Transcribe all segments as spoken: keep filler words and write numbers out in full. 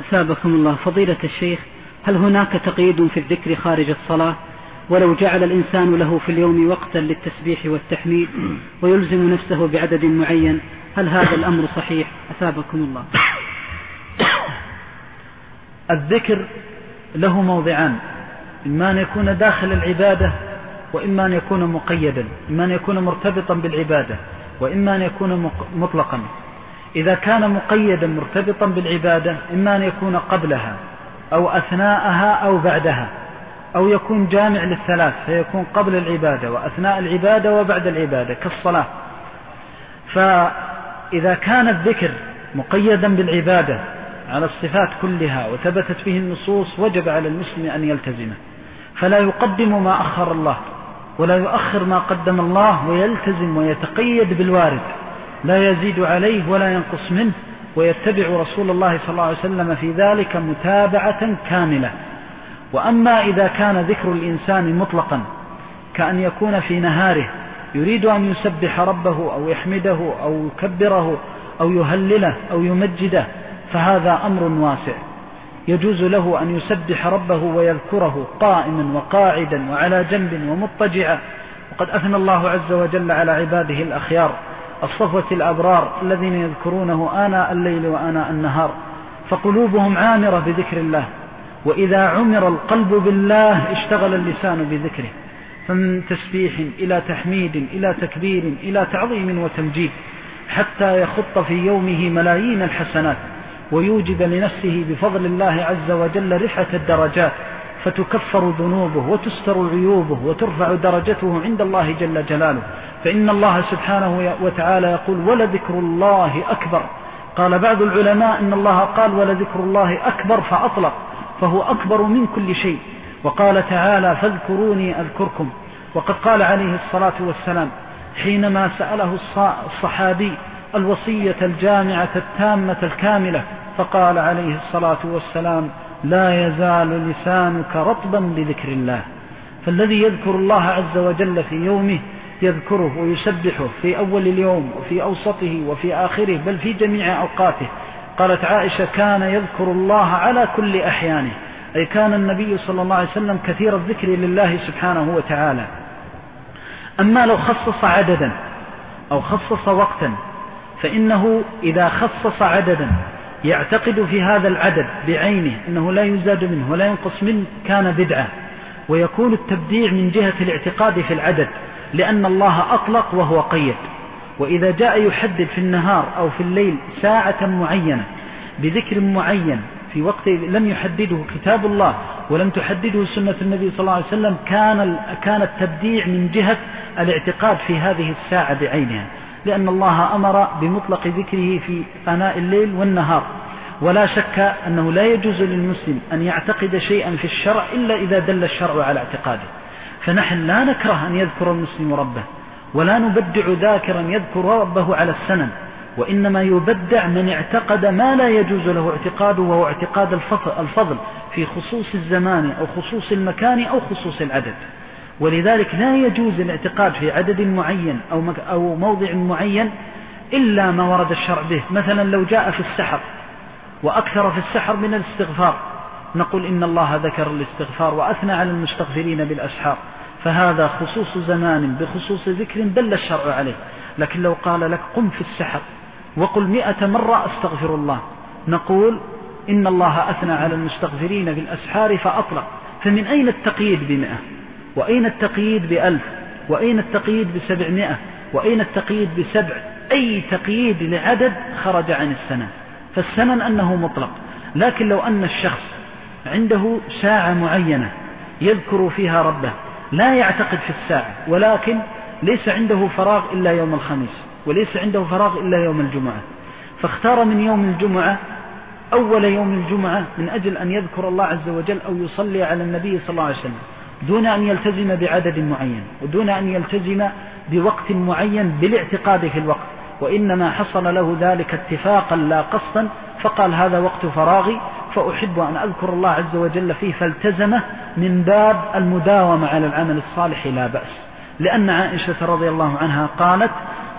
أثابكم الله. فضيلة الشيخ، هل هناك تقييد في الذكر خارج الصلاة؟ ولو جعل الإنسان له في اليوم وقتا للتسبيح والتحميد ويلزم نفسه بعدد معين، هل هذا الأمر صحيح؟ أثابكم الله. الذكر له موضعان، إما أن يكون داخل العبادة وإما أن يكون مقيدا، إما أن يكون مرتبطا بالعبادة وإما أن يكون مطلقا. إذا كان مقيدا مرتبطا بالعبادة إما أن يكون قبلها أو أثناءها أو بعدها، أو يكون جامع للثلاث فيكون قبل العبادة وأثناء العبادة وبعد العبادة كالصلاة. فإذا كان الذكر مقيدا بالعبادة على الصفات كلها وثبتت به النصوص وجب على المسلم أن يلتزمه، فلا يقدم ما أخر الله ولا يؤخر ما قدم الله، ويلتزم ويتقيد بالوارد لا يزيد عليه ولا ينقص منه، ويتبع رسول الله صلى الله عليه وسلم في ذلك متابعة كاملة. وأما إذا كان ذكر الإنسان مطلقا كأن يكون في نهاره يريد أن يسبح ربه أو يحمده أو يكبره أو يهلله أو يمجده، فهذا أمر واسع، يجوز له أن يسبح ربه ويذكره قائما وقاعدا وعلى جنب ومضطجعا. وقد أثنى الله عز وجل على عباده الأخيار الصفوة الأبرار الذين يذكرونه آناء الليل وآناء النهار، فقلوبهم عامرة بذكر الله، وإذا عمر القلب بالله اشتغل اللسان بذكره، فمن تسبيح إلى تحميد إلى تكبير إلى تعظيم وتمجيد، حتى يخط في يومه ملايين الحسنات ويوجد لنفسه بفضل الله عز وجل رفعة الدرجات، فتكفر ذنوبه وتستر عيوبه وترفع درجته عند الله جل جلاله. فإن الله سبحانه وتعالى يقول ولذكر الله أكبر. قال بعض العلماء إن الله قال ولذكر الله أكبر فأطلق، فهو أكبر من كل شيء. وقال تعالى فاذكروني أذكركم. وقد قال عليه الصلاة والسلام حينما سأله الصحابي الوصية الجامعة التامة الكاملة، فقال عليه الصلاة والسلام لا يزال لسانك رطبا بذكر الله. فالذي يذكر الله عز وجل في يومه يذكره ويسبحه في أول اليوم وفي أوسطه وفي آخره بل في جميع أوقاته. قالت عائشة كان يذكر الله على كل أحيانه، أي كان النبي صلى الله عليه وسلم كثير الذكر لله سبحانه وتعالى. أما لو خصص عددا أو خصص وقتا، فإنه إذا خصص عددا يعتقد في هذا العدد بعينه أنه لا يزاد منه ولا ينقص منه كان بدعة، ويكون التبديع من جهة الاعتقاد في العدد، لأن الله أطلق وهو قيد. وإذا جاء يحدد في النهار أو في الليل ساعة معينة بذكر معين في وقت لم يحدده كتاب الله ولم تحدده سنة النبي صلى الله عليه وسلم، كان كان التبديع من جهة الاعتقاد في هذه الساعة بعينها، لأن الله أمر بمطلق ذكره في آناء الليل والنهار. ولا شك أنه لا يجوز للمسلم أن يعتقد شيئا في الشرع إلا إذا دل الشرع على اعتقاده. فنحن لا نكره أن يذكر المسلم ربه، ولا نبدع ذاكرا يذكر ربه على السنن، وإنما يبدع من اعتقد ما لا يجوز له اعتقاده، وهو اعتقاد الفضل في خصوص الزمان أو خصوص المكان أو خصوص العدد. ولذلك لا يجوز الاعتقاد في عدد معين أو, أو موضع معين إلا ما ورد الشرع به. مثلا لو جاء في السحر وأكثر في السحر من الاستغفار، نقول إن الله ذكر الاستغفار وأثنى على المستغفرين بالأسحار، فهذا خصوص زمان بخصوص ذكر دل الشرع عليه. لكن لو قال لك قم في السحر وقل مئة مرة أستغفر الله، نقول إن الله أثنى على المستغفرين بالأسحار فأطلق. فمن أين التقييد بمئة؟ وأين التقييد بألف؟ وأين التقييد بسبعمائة؟ وأين التقييد بسبع؟ أي تقييد لعدد خرج عن السنة، فالسنن أنه مطلق. لكن لو أن الشخص عنده ساعة معينة يذكر فيها ربه، لا يعتقد في الساعة، ولكن ليس عنده فراغ إلا يوم الخميس وليس عنده فراغ إلا يوم الجمعة، فاختار من يوم الجمعة أول يوم الجمعة من أجل أن يذكر الله عز وجل أو يصلي على النبي صلى الله عليه وسلم، دون أن يلتزم بعدد معين ودون أن يلتزم بوقت معين بالاعتقاد في الوقت، وإنما حصل له ذلك اتفاقا لا قصدا، فقال هذا وقت فراغي فأحب أن أذكر الله عز وجل فيه، فالتزمه من باب المداومة على العمل الصالح لا بأس. لأن عائشة رضي الله عنها قالت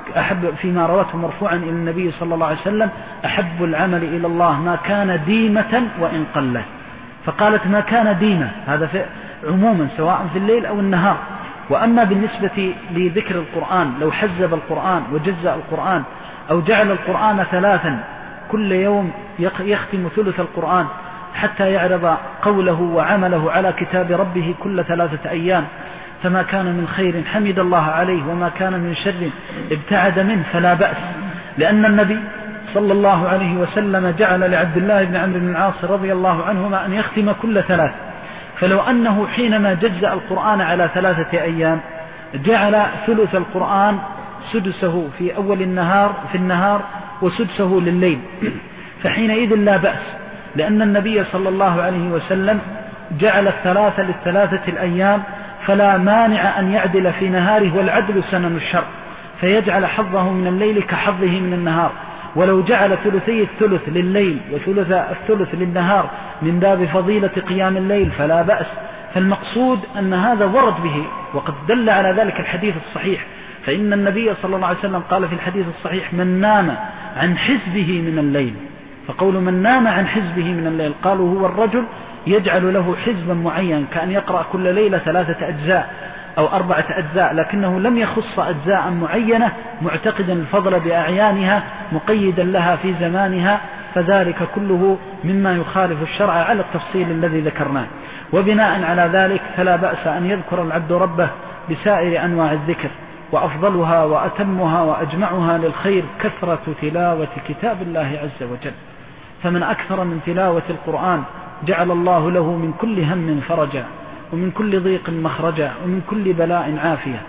أحب فيما روته مرفوعا إلى النبي صلى الله عليه وسلم أحب العمل إلى الله ما كان ديمة وإن قل. فقالت ما كان ديمة، هذا في عموما سواء في الليل أو النهار. وأما بالنسبة لذكر القرآن لو حزب القرآن وجزأ القرآن أو جعل القرآن ثلاثا كل يوم يختم ثلث القرآن حتى يعرض قوله وعمله على كتاب ربه كل ثلاثة أيام، فما كان من خير حمد الله عليه وما كان من شر ابتعد منه فلا بأس، لأن النبي صلى الله عليه وسلم جعل لعبد الله بن عمرو بن العاص رضي الله عنهما أن يختم كل ثلاث، فلو أنه حينما جزأ القرآن على ثلاثة أيام جعل ثلث القرآن سدسه في أول النهار في النهار وسدسه لليل فحينئذ لا بأس، لأن النبي صلى الله عليه وسلم جعل الثلاثة للثلاثة الأيام، فلا مانع أن يعدل في نهاره، والعدل سنن الشر، فيجعل حظه من الليل كحظه من النهار. ولو جعل ثلثي الثلث لليل وثلث الثلث للنهار من باب فضيلة قيام الليل فلا بأس. فالمقصود أن هذا ورد به، وقد دل على ذلك الحديث الصحيح، فإن النبي صلى الله عليه وسلم قال في الحديث الصحيح من نام عن حزبه من الليل، فقول من نام عن حزبه من الليل قالوا هو الرجل يجعل له حزبا معين كأن يقرأ كل ليلة ثلاثة أجزاء أو أربعة أجزاء، لكنه لم يخص أجزاء معينة معتقدا الفضل بأعيانها مقيدا لها في زمانها، فذلك كله مما يخالف الشرع على التفصيل الذي ذكرناه. وبناء على ذلك فلا بأس أن يذكر العبد ربه بسائر أنواع الذكر، وأفضلها وأتمها وأجمعها للخير كثرة تلاوة كتاب الله عز وجل، فمن أكثر من تلاوة القرآن جعل الله له من كل هم فرجا ومن كل ضيق مخرجا ومن كل بلاء عافية،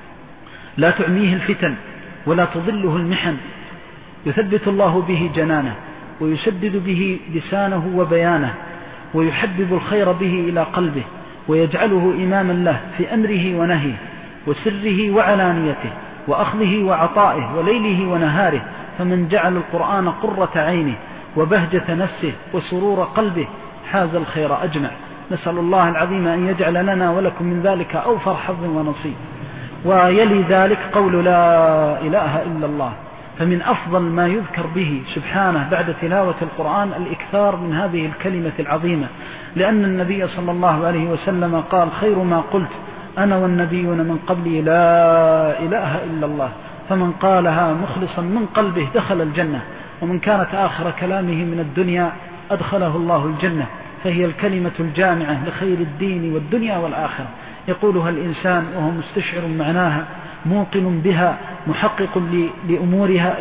لا تعميه الفتن ولا تضله المحن، يثبت الله به جنانه ويسدد به لسانه وبيانه، ويحبب الخير به إلى قلبه، ويجعله إماما له في أمره ونهيه وسره وعلانيته وأخذه وعطائه وليله ونهاره. فمن جعل القرآن قرة عينه وبهجة نفسه وسرور قلبه حاز الخير أجمع. نسأل الله العظيم أن يجعل لنا ولكم من ذلك أوفر حظ ونصيب. ويلي ذلك قول لا إله إلا الله، فمن أفضل ما يذكر به سبحانه بعد تلاوة القرآن الإكثار من هذه الكلمة العظيمة، لأن النبي صلى الله عليه وسلم قال خير ما قلت أنا والنبيون من قبلي لا إله إلا الله، فمن قالها مخلصا من قلبه دخل الجنة، ومن كانت آخر كلامه من الدنيا أدخله الله الجنة، فهي الكلمة الجامعة لخير الدين والدنيا والآخرة، يقولها الإنسان وهو مستشعر معناها موقن بها محقق لأمورها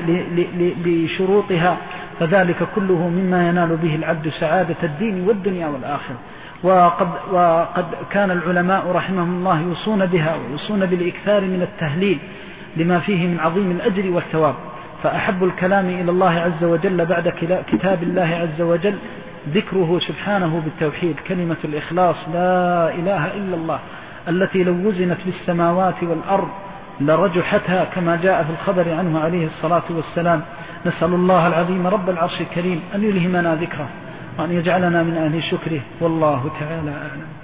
لشروطها، فذلك كله مما ينال به العبد سعادة الدين والدنيا والآخرة. وقد, وقد كان العلماء رحمهم الله يوصون بها ويوصون بالإكثار من التهليل لما فيه من عظيم الأجر والثواب. فأحب الكلام إلى الله عز وجل بعد كتاب الله عز وجل ذكره سبحانه بالتوحيد، كلمة الإخلاص لا إله إلا الله، التي لو وزنت بالسماوات والأرض لرجحتها كما جاء في الخبر عنه عليه الصلاة والسلام. نسأل الله العظيم رب العرش الكريم أن يلهمنا ذكره وأن يجعلنا من أهل شكره، والله تعالى أعلم.